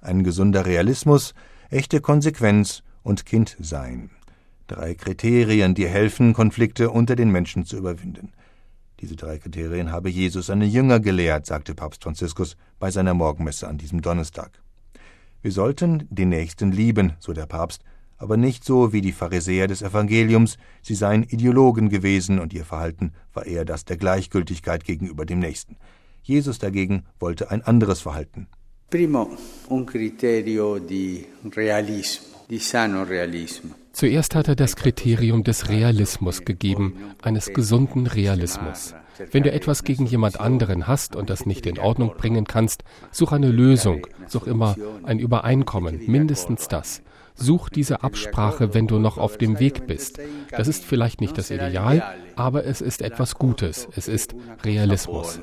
ein gesunder Realismus, echte Konsequenz und Kindsein. 3 Kriterien, die helfen, Konflikte unter den Menschen zu überwinden. Diese 3 Kriterien habe Jesus seine Jünger gelehrt, sagte Papst Franziskus bei seiner Morgenmesse an diesem Donnerstag. Wir sollten den Nächsten lieben, so der Papst, aber nicht so wie die Pharisäer des Evangeliums, sie seien Ideologen gewesen und ihr Verhalten war eher das der Gleichgültigkeit gegenüber dem Nächsten. Jesus dagegen wollte ein anderes Verhalten. Primo, un criterio di realismo, di sano realismo. Zuerst hat er das Kriterium des Realismus gegeben, eines gesunden Realismus. Wenn du etwas gegen jemand anderen hast und das nicht in Ordnung bringen kannst, such eine Lösung, such immer ein Übereinkommen, mindestens das. Such diese Absprache, wenn du noch auf dem Weg bist. Das ist vielleicht nicht das Ideal, aber es ist etwas Gutes, es ist Realismus.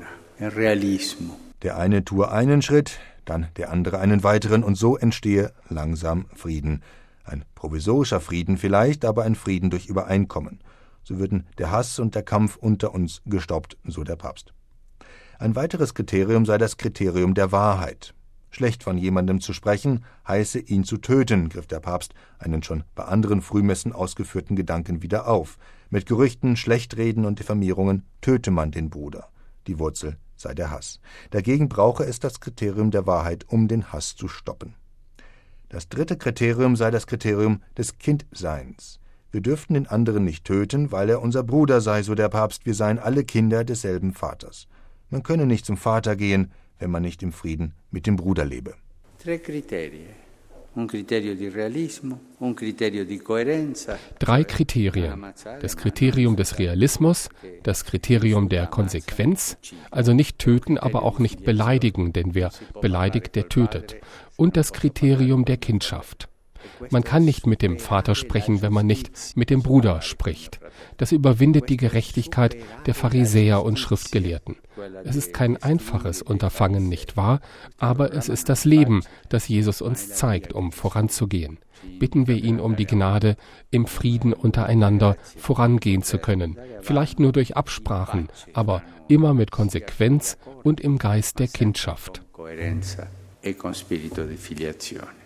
Der eine tue einen Schritt, dann der andere einen weiteren und so entstehe langsam Frieden. Ein provisorischer Frieden vielleicht, aber ein Frieden durch Übereinkommen. So würden der Hass und der Kampf unter uns gestoppt, so der Papst. Ein weiteres Kriterium sei das Kriterium der Wahrheit. Schlecht von jemandem zu sprechen, heiße ihn zu töten, griff der Papst einen schon bei anderen Frühmessen ausgeführten Gedanken wieder auf. Mit Gerüchten, Schlechtreden und Diffamierungen töte man den Bruder. Die Wurzel sei der Hass. Dagegen brauche es das Kriterium der Wahrheit, um den Hass zu stoppen. Das 3. Kriterium sei das Kriterium des Kindseins. Wir dürften den anderen nicht töten, weil er unser Bruder sei, so der Papst, wir seien alle Kinder desselben Vaters. Man könne nicht zum Vater gehen, wenn man nicht im Frieden mit dem Bruder lebe. 3 Kriterien. Un criterio di realismo, un criterio di coerenza. 3 Kriterien. Das Kriterium des Realismus, das Kriterium der Konsequenz, also nicht töten, aber auch nicht beleidigen, denn wer beleidigt, der tötet. Und das Kriterium der Kindschaft. Man kann nicht mit dem Vater sprechen, wenn man nicht mit dem Bruder spricht. Das überwindet die Gerechtigkeit der Pharisäer und Schriftgelehrten. Es ist kein einfaches Unterfangen, nicht wahr? Aber es ist das Leben, das Jesus uns zeigt, um voranzugehen. Bitten wir ihn um die Gnade, im Frieden untereinander vorangehen zu können. Vielleicht nur durch Absprachen, aber immer mit Konsequenz und im Geist der Kindschaft.